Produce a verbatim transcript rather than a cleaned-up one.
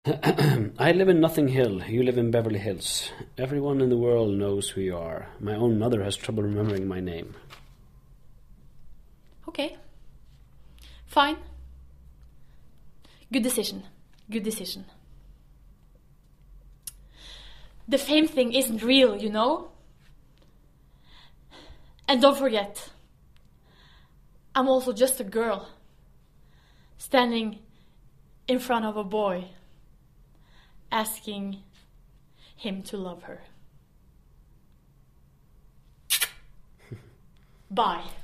I live in Nothing Hill. You live in Beverly Hills. Everyone in the world knows who you are. My own mother has trouble remembering my name. Okay. Fine. Good decision. Good decision. The fame thing isn't real, you know? And don't forget, I'm also just a girl standing in front of a boy asking him to love her. Bye.